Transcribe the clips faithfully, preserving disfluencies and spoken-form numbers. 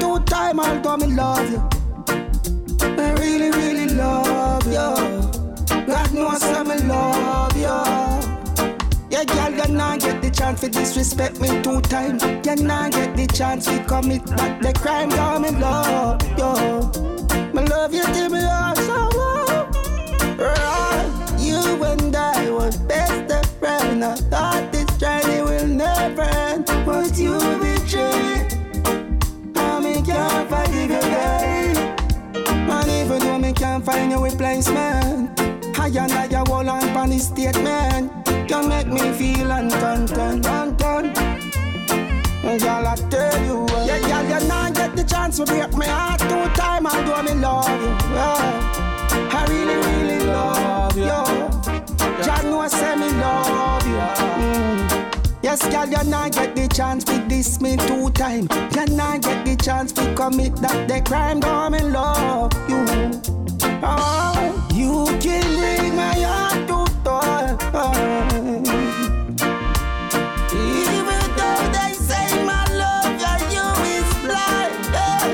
two time, although me love you. I really, really love you. God knows I me love you. Yeah, girl, you not get the chance to disrespect me two times. You not get the chance to commit back the crime. Girl, me love you. Me love you till me heart so low. Right. You and I were best of friends. I thought this journey will never end, but you betrayed. I me can't forgive you, girl. And even though me can't find your replacement, I and I a whole on funny statement. You make me feel uncontent, undone. And girl, I tell you, uh, yeah, girl, you not get the chance to break my heart two times. Although me love you, yeah. I really, really love you. Jah know I say me love you. Mm. Yes, girl, you not get the chance to diss me two times. You not get the chance to commit that the crime. Though me love you. Oh, you can bring my heart to toil. Even though they say my love for you is blind.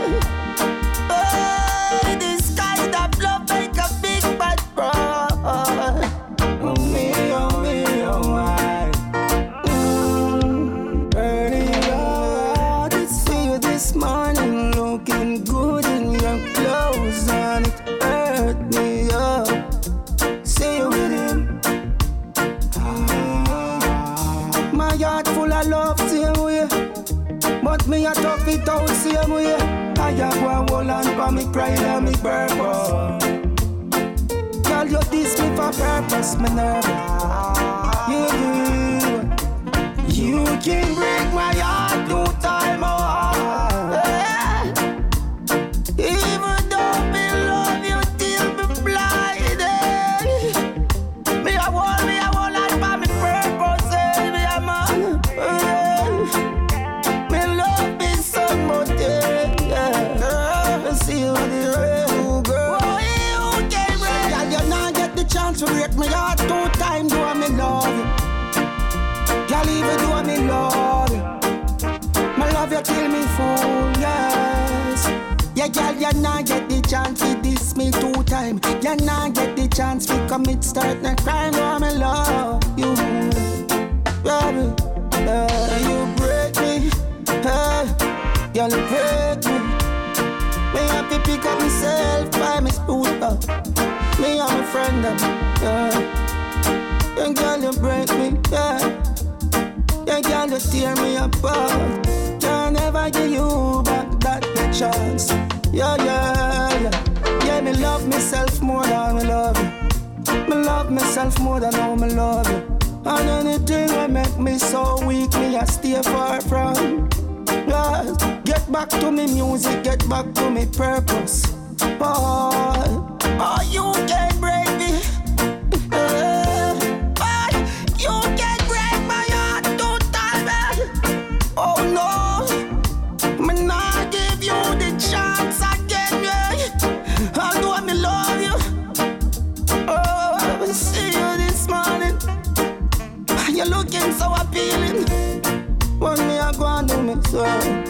Oh, this kind of love make a big bad fraud. Oh me, oh me, oh my. Mm. Early Lord, I see you this morning looking good in your clothes, and it hurt me up. See you with him. Ah. My heart full of love, same way. But me a tough it out, same way. I have one whole and for me crying and me purpose. Girl, you diss me for purpose, me nervous. You, you can break my heart two time more. Yeah. Even though me love you till me blinded. Me a wall, me a wall and for me purpose, eh, me a man. Yeah. Me love me so much, yeah. I see you the real girl. Oh, you can break. Girl, you not get the chance to break my heart two times. Do I me love you? Girl, even do I me love you? Me love you till me full, yes. Yeah, girl, you not get the chance to diss me two times. You not get the chance to commit start a crime. Do I me love you? Baby, uh, you break me, uh, girl, you break me. Me have to pick up myself by my scooter. Me and my friend, yeah. Yeah, girl, you break me, yeah. Yeah, girl, you tear me apart. Can't never give you back that chance. Yeah, yeah, yeah. Yeah, me love myself more than me love you. Me love myself more than how me love you. And anything that make me so weak, me I stay far from. Yeah, get back to me music, get back to me purpose. Boy, oh, you can't break me. Uh, boy, you can't break my heart two times. Oh no, me not give you the chance again, yeah. Although me love you. Oh, I see you this morning. You're looking so appealing. When me a go and do me so.